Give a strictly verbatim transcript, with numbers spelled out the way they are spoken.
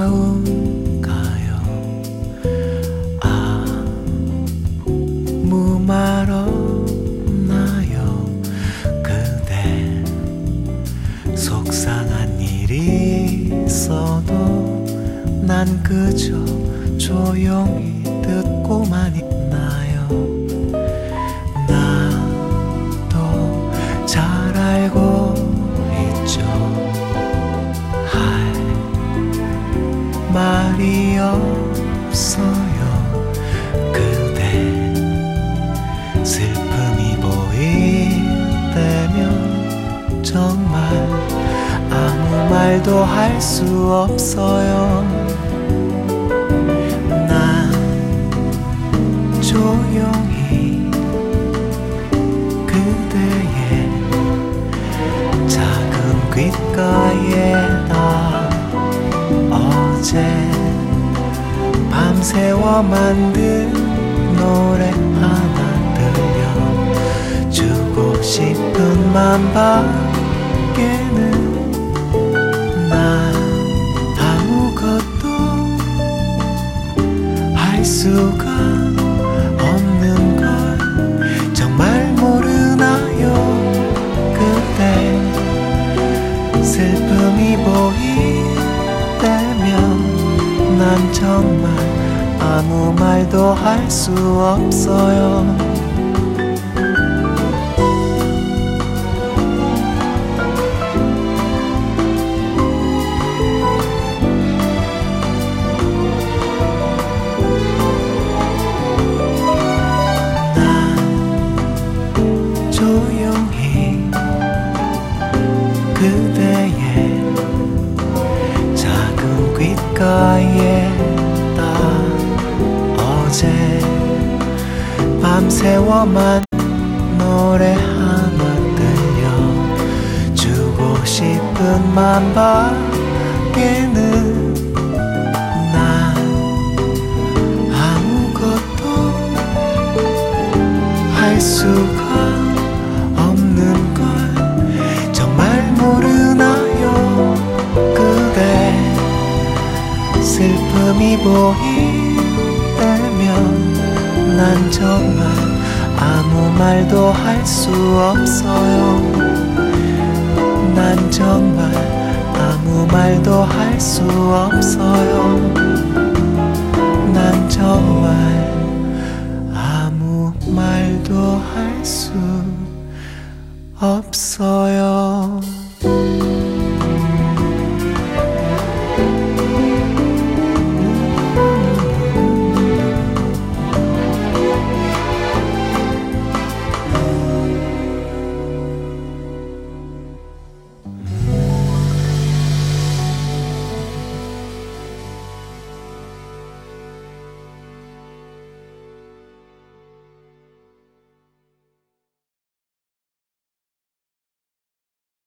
반가운가요? 아무 말 없나요? 그대 속상한 일이 있어도 난 그저 조용히 듣고만 있나요? 나도 잘 알고 있죠. 할 말이 없어요. 그대 슬픔이 보일 때면 정말 아무 말도 할 수 없어요. 난 조용히 그대의 작은 귓가에다 어제 밤새워 만든 노래 하나 들려주고 싶은 맘밖에는 난 아무것도 할 수가 없는 걸 정말 모르나요? 그대 슬픔이 보일 때면 난 정말 아무 말도 할 수 없어요. 조용히 그대의 작은 귓가에다 어제 밤새워만 노래 하나 들려주고 싶은 맘밖에는 난 아무것도 할 수가 없는 걸 정말 모르나요? 그대 슬픔이 보일 때면 난 정말 아무 말도 할 수 없어요. 난 정말 아무 말도 할 수 없어요. 난 정말 아무 말도 할 수 없어요.